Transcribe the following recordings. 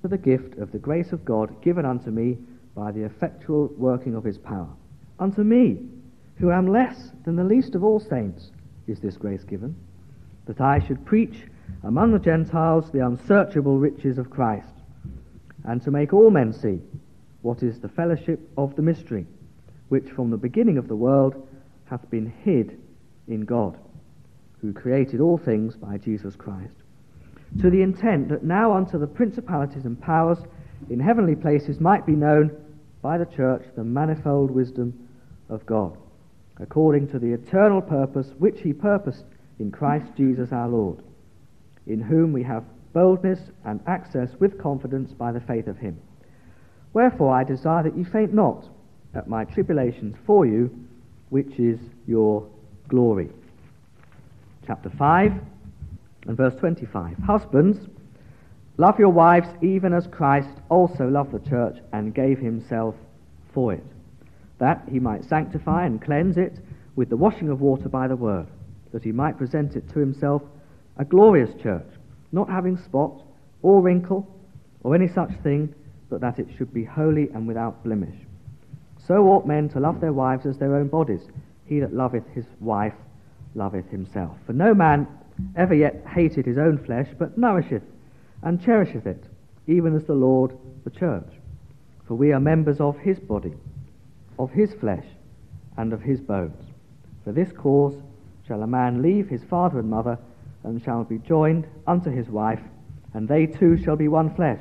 for the gift of the grace of God given unto me by the effectual working of his power. Unto me, who am less than the least of all saints, is this grace given, that I should preach among the Gentiles the unsearchable riches of Christ, and to make all men see what is the fellowship of the mystery, which from the beginning of the world hath been hid in God, who created all things by Jesus Christ, to the intent that now unto the principalities and powers in heavenly places might be known by the church the manifold wisdom of God, according to the eternal purpose which he purposed in Christ Jesus our Lord, in whom we have boldness and access with confidence by the faith of him. Wherefore I desire that ye faint not at my tribulations for you, which is your glory. Chapter 5 and verse 25. Husbands, love your wives even as Christ also loved the church and gave himself for it, that he might sanctify and cleanse it with the washing of water by the word, that he might present it to himself a glorious church, not having spot or wrinkle or any such thing, but that it should be holy and without blemish. So ought men to love their wives as their own bodies. He that loveth his wife loveth himself. For no man ever yet hated his own flesh, but nourisheth and cherisheth it, even as the Lord the church. For we are members of his body, of his flesh, and of his bones. For this cause shall a man leave his father and mother, and shall be joined unto his wife, and they two shall be one flesh.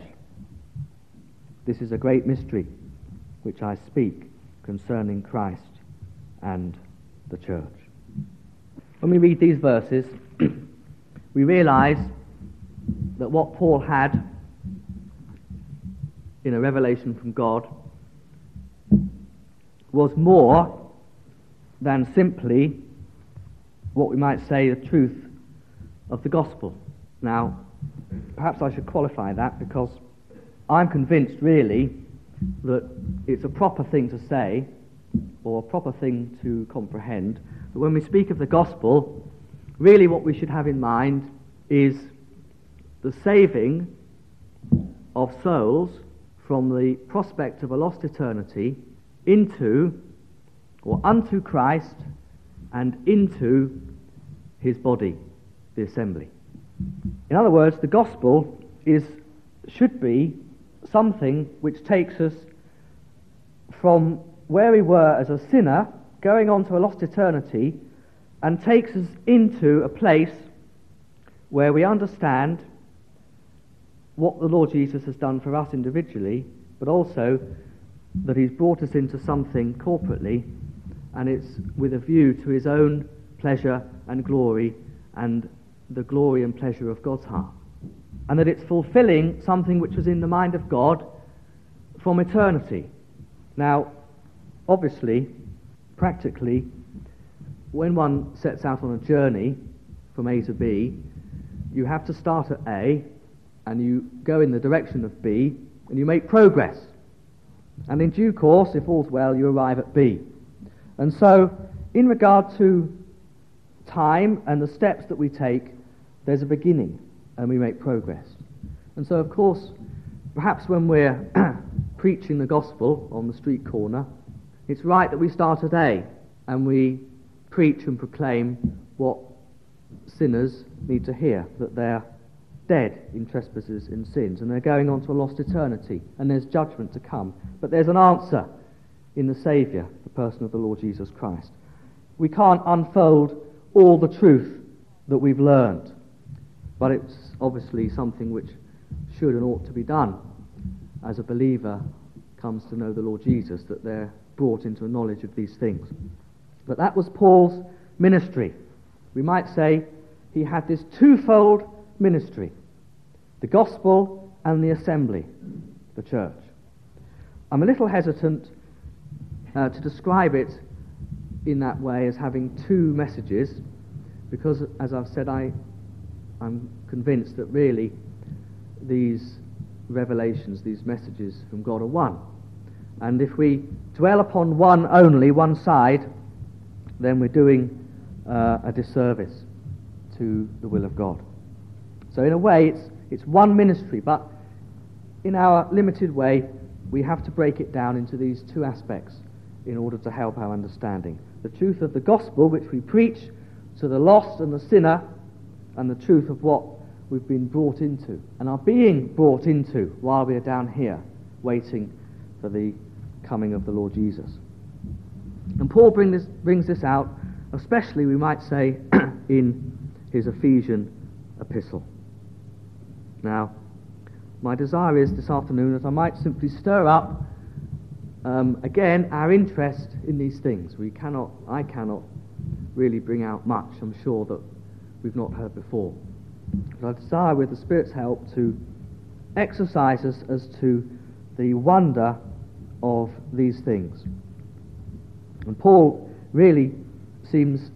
This is a great mystery, which I speak concerning Christ and the church. When we read these verses, we realize that what Paul had in a revelation from God was more than simply what we might say the truth of the gospel. Now, perhaps I should qualify that, because I'm convinced really that it's a proper thing to say, or a proper thing to comprehend, that when we speak of the gospel, really what we should have in mind is the saving of souls from the prospect of a lost eternity into, or unto Christ, and into his body, the assembly. In other words, the gospel should be something which takes us from where we were as a sinner, going on to a lost eternity, and takes us into a place where we understand what the Lord Jesus has done for us individually, but also that he's brought us into something corporately, and it's with a view to his own pleasure and glory, and the glory and pleasure of God's heart. And that it's fulfilling something which was in the mind of God from eternity. Now, obviously, practically, when one sets out on a journey from A to B, you have to start at A, and you go in the direction of B, and you make progress. And in due course, if all's well, you arrive at B. And so, in regard to time and the steps that we take, there's a beginning, and we make progress. And so, of course, perhaps when we're preaching the gospel on the street corner, it's right that we start at A, and we preach and proclaim what sinners need to hear, that they're dead in trespasses and sins, and they're going on to a lost eternity, and there's judgment to come. But there's an answer in the Saviour, the person of the Lord Jesus Christ. We can't unfold all the truth that we've learned, but it's obviously something which should and ought to be done as a believer comes to know the Lord Jesus, that they're brought into a knowledge of these things. But that was Paul's ministry. We might say he had this twofold ministry: the gospel and the assembly, the church. I'm a little hesitant to describe it in that way as having two messages, because, as I've said, I'm convinced that really these revelations, these messages from God are one. And if we dwell upon one only, one side, then we're doing a disservice to the will of God. So in a way, it's one ministry, but in our limited way, we have to break it down into these two aspects in order to help our understanding. The truth of the gospel, which we preach to the lost and the sinner, and the truth of what we've been brought into and are being brought into while we are down here waiting for the coming of the Lord Jesus. And Paul brings this out, especially, we might say, in his Ephesian epistle. Now, my desire is this afternoon that I might simply stir up again our interest in these things. I cannot really bring out much, I'm sure, that we've not heard before. But I desire, with the Spirit's help, to exercise us as to the wonder of these things. And Paul really seems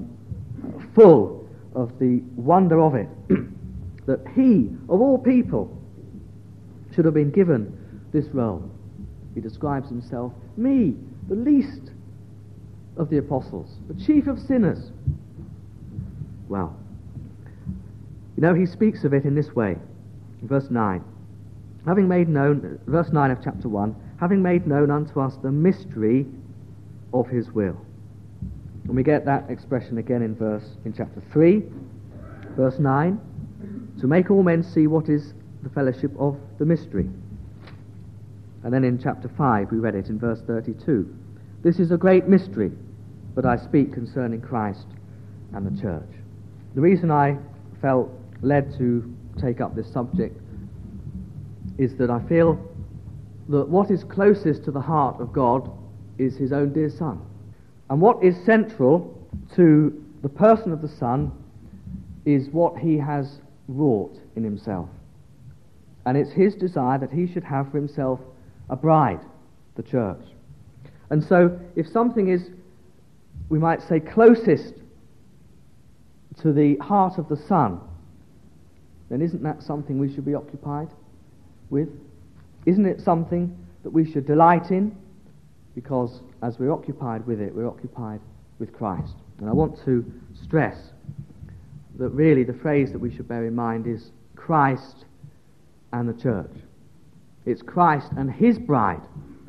full of the wonder of it, that he, of all people, should have been given this role. He describes himself, me, the least of the apostles, the chief of sinners. Well, he speaks of it in this way. Verse 9. Verse 9 of chapter 1, having made known unto us the mystery of his will. And we get that expression again in chapter 3, verse 9, to make all men see what is the fellowship of the mystery. And then in chapter 5, we read it in verse 32. This is a great mystery, but I speak concerning Christ and the church. The reason I felt led to take up this subject is that I feel that what is closest to the heart of God is his own dear Son. And what is central to the person of the Son is what he has wrought in himself. And it's his desire that he should have for himself a bride, the church. And so if something is, we might say, closest to the heart of the Son, then isn't that something we should be occupied with? Isn't it something that we should delight in? Because as we're occupied with it, we're occupied with Christ. And I want to stress that really the phrase that we should bear in mind is Christ and the church. It's Christ and his bride.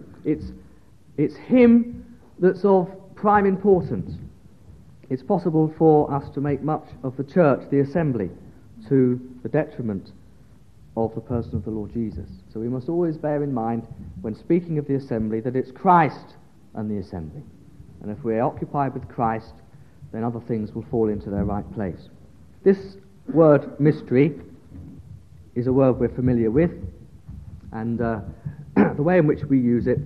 It's him that's of prime importance. It's possible for us to make much of the church, the assembly, to the detriment of the person of the Lord Jesus. So we must always bear in mind, when speaking of the assembly, that it's Christ and the assembly. And if we're occupied with Christ, then other things will fall into their right place. This word mystery is a word we're familiar with, and the way in which we use it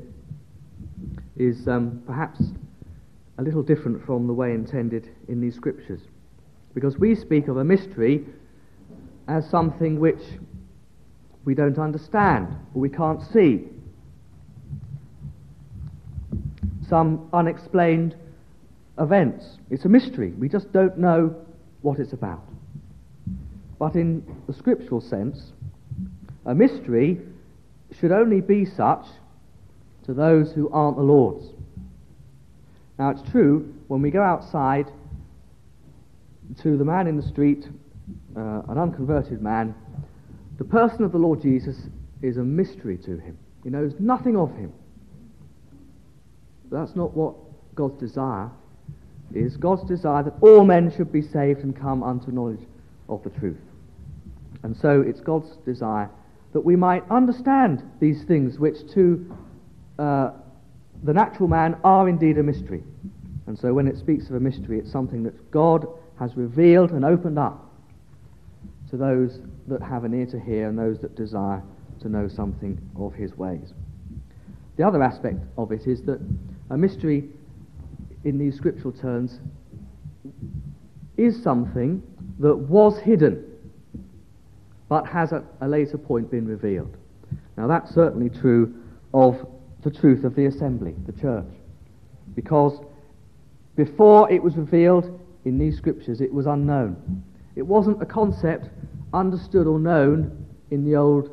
is perhaps a little different from the way intended in these scriptures. Because we speak of a mystery as something which we don't understand or we can't see. Some unexplained events. It's a mystery. We just don't know what it's about. But in the scriptural sense, a mystery should only be such to those who aren't the Lord's. Now it's true, when we go outside to the man in the street, an unconverted man, the person of the Lord Jesus is a mystery to him. He knows nothing of him. But that's not what God's desire is. God's desire that all men should be saved and come unto knowledge of the truth. And so it's God's desire that we might understand these things which to the natural man are indeed a mystery. And so when it speaks of a mystery, it's something that God has revealed and opened up to those that have an ear to hear and those that desire to know something of his ways. The other aspect of it is that a mystery in these scriptural terms is something that was hidden but has at a later point been revealed. Now that's certainly true of the truth of the assembly, the church, because before it was revealed in these scriptures it was unknown. It wasn't a concept understood or known in the old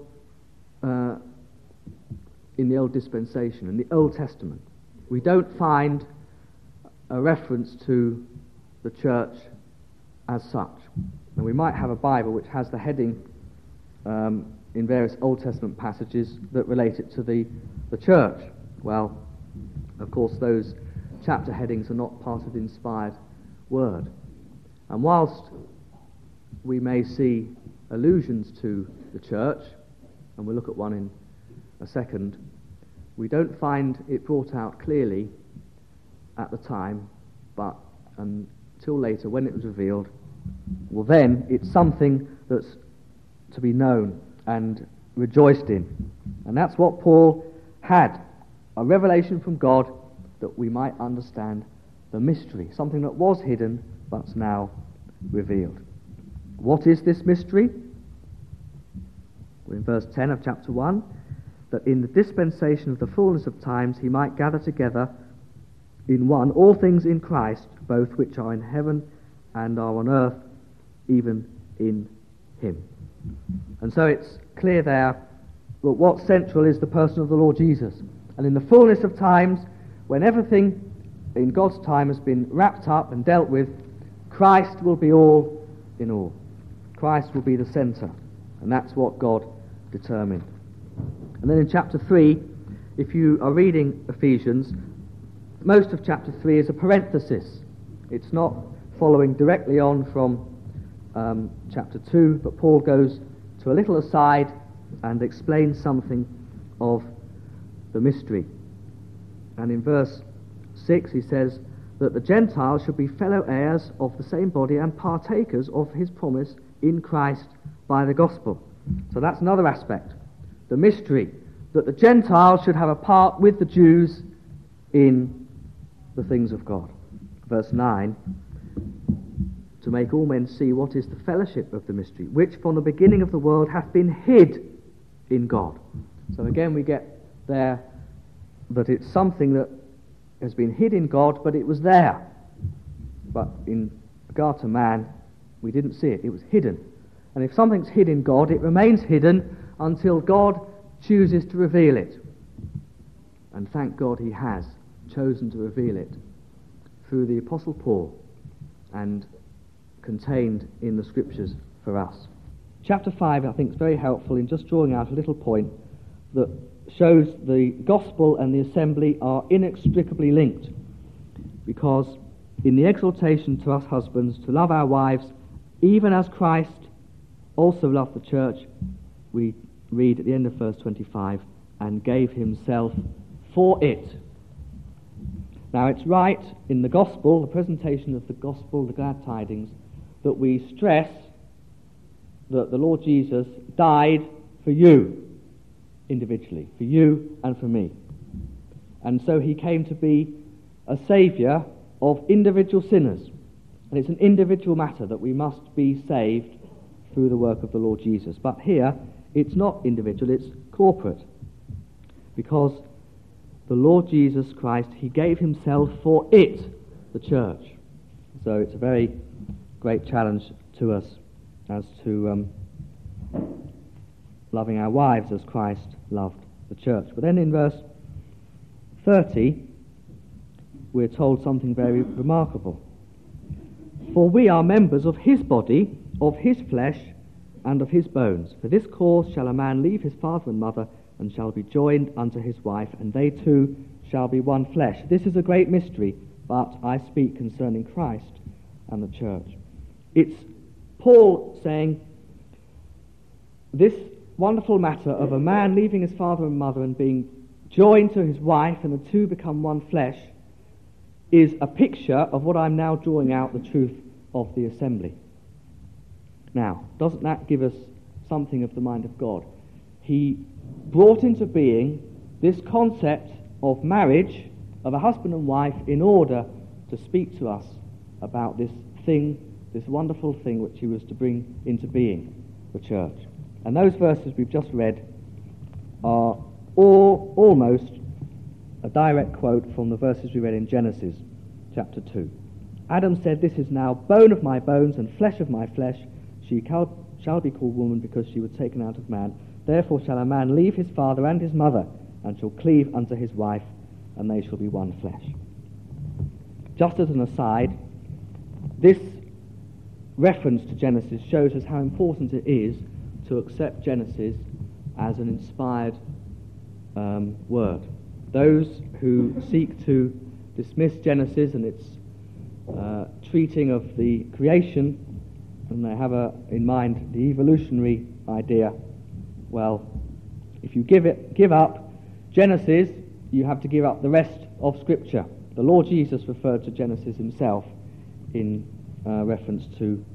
dispensation, in the Old Testament. We don't find a reference to the church as such. And we might have a Bible which has the heading in various Old Testament passages that relate it to the church. Well, of course, those chapter headings are not part of the inspired word. And whilst we may see allusions to the church, and we'll look at one in a second, we don't find it brought out clearly at the time, but until later when it was revealed, well then it's something that's to be known and rejoiced in. And that's what Paul had, a revelation from God that we might understand the mystery, something that was hidden but's now revealed. What is this mystery? We're in verse 10 of chapter 1, that in the dispensation of the fullness of times he might gather together in one all things in Christ, both which are in heaven and are on earth, even in him. And so it's clear there that what's central is the person of the Lord Jesus. And in the fullness of times, when everything in God's time has been wrapped up and dealt with, Christ will be all in all. Christ will be the centre, and that's what God determined. And then in chapter 3, if you are reading Ephesians, most of chapter 3 is a parenthesis. It's not following directly on from chapter 2, but Paul goes to a little aside and explains something of the mystery. And in verse 6 he says that the Gentiles should be fellow heirs of the same body and partakers of his promise in Christ by the gospel. So that's another aspect, the mystery, that the Gentiles should have a part with the Jews in the things of God. Verse 9, to make all men see what is the fellowship of the mystery, which from the beginning of the world hath been hid in God. So again we get there that it's something that has been hid in God, but it was there. But in regard to man, we didn't see it. It was hidden. And if something's hid in God, it remains hidden until God chooses to reveal it. And thank God he has chosen to reveal it through the Apostle Paul and contained in the Scriptures for us. Chapter 5, I think, is very helpful in just drawing out a little point that shows the gospel and the assembly are inextricably linked, because in the exhortation to us husbands to love our wives even as Christ also loved the church, we read at the end of verse 25, and gave himself for it. Now it's right in the gospel, the presentation of the gospel, the glad tidings, that we stress that the Lord Jesus died for you individually, for you and for me. And so he came to be a saviour of individual sinners. And it's an individual matter that we must be saved through the work of the Lord Jesus. But here, it's not individual, it's corporate. Because the Lord Jesus Christ, he gave himself for it, the church. So it's a very great challenge to us as to loving our wives as Christ loved the church. But then in verse 30, we're told something very remarkable. For we are members of his body, of his flesh, and of his bones. For this cause shall a man leave his father and mother, and shall be joined unto his wife, and they two shall be one flesh. This is a great mystery, but I speak concerning Christ and the church. It's Paul saying this wonderful matter of a man leaving his father and mother and being joined to his wife, and the two become one flesh, is a picture of what I'm now drawing out, the truth of the assembly. Now, doesn't that give us something of the mind of God? He brought into being this concept of marriage, of a husband and wife, in order to speak to us about this thing, this wonderful thing which he was to bring into being, the church. And those verses we've just read are all almost a direct quote from the verses we read in Genesis chapter 2. Adam said, "This is now bone of my bones and flesh of my flesh. She shall be called woman, because she was taken out of man. Therefore shall a man leave his father and his mother, and shall cleave unto his wife, and they shall be one flesh." Just as an aside, this reference to Genesis shows us how important it is to accept Genesis as an inspired word. Those who seek to dismiss Genesis and its treating of the creation, and they have in mind the evolutionary idea, well, if you give up Genesis, you have to give up the rest of Scripture. The Lord Jesus referred to Genesis himself in reference to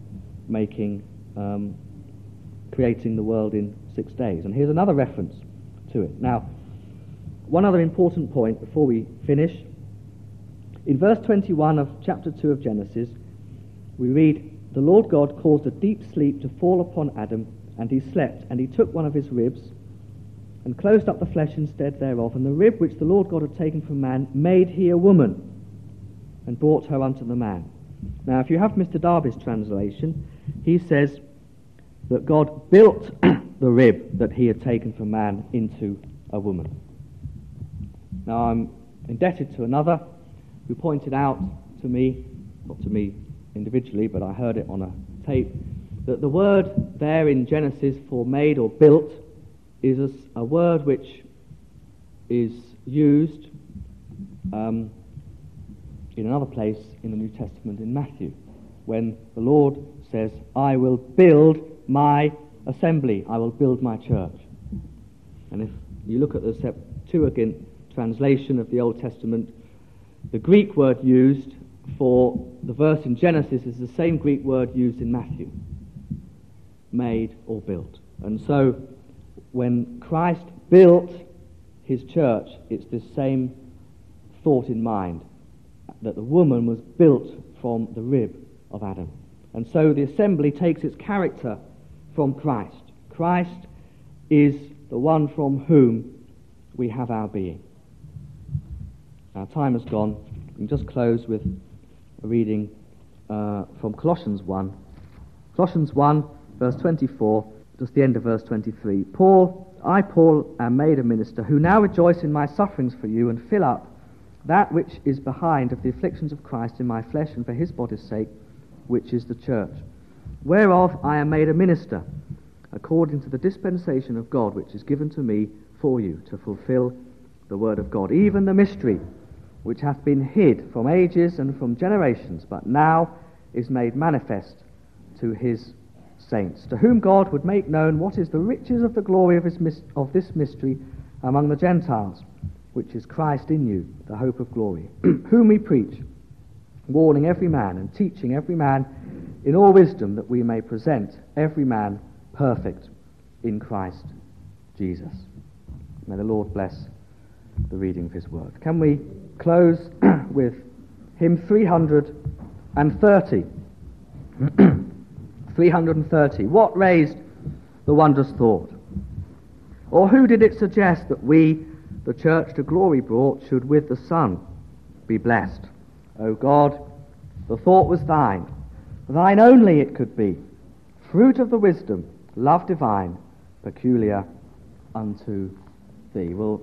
creating the world in 6 days. And here's another reference to it. Now, one other important point before we finish. In verse 21 of chapter 2 of Genesis, we read, "The Lord God caused a deep sleep to fall upon Adam, and he slept, and he took one of his ribs, and closed up the flesh instead thereof, and the rib which the Lord God had taken from man made he a woman, and brought her unto the man." Now, if you have Mr. Darby's translation, he says that God built the rib that he had taken from man into a woman. Now, I'm indebted to another who pointed out to me, not to me individually, but I heard it on a tape, that the word there in Genesis for made or built is a word which is used in another place in the New Testament in Matthew, when the Lord says, "I will build my assembly, I will build my church." And if you look at the Septuagint translation of the Old Testament, the Greek word used for the verse in Genesis is the same Greek word used in Matthew, made or built. And so when Christ built his church, it's this same thought in mind, that the woman was built from the rib of Adam. And so the assembly takes its character from Christ. Christ is the one from whom we have our being. Our time has gone. We can just close with a reading from Colossians 1. Colossians 1, verse 24, just the end of verse 23. I, Paul, am made a minister, who now rejoice in my sufferings for you, and fill up that which is behind of the afflictions of Christ in my flesh, and for his body's sake, which is the church. Whereof I am made a minister, according to the dispensation of God, which is given to me for you, to fulfill the word of God, even the mystery, which hath been hid from ages and from generations, but now is made manifest to his saints, to whom God would make known what is the riches of the glory of this mystery among the Gentiles, which is Christ in you, the hope of glory, whom we preach, warning every man and teaching every man in all wisdom, that we may present every man perfect in Christ Jesus. May the Lord bless the reading of his word. Can we close with hymn 330? 330. What raised the wondrous thought? Or who did it suggest that we, the church to glory brought, should with the Son be blessed? O God, the thought was thine only it could be, fruit of the wisdom, love divine, peculiar unto thee. We'll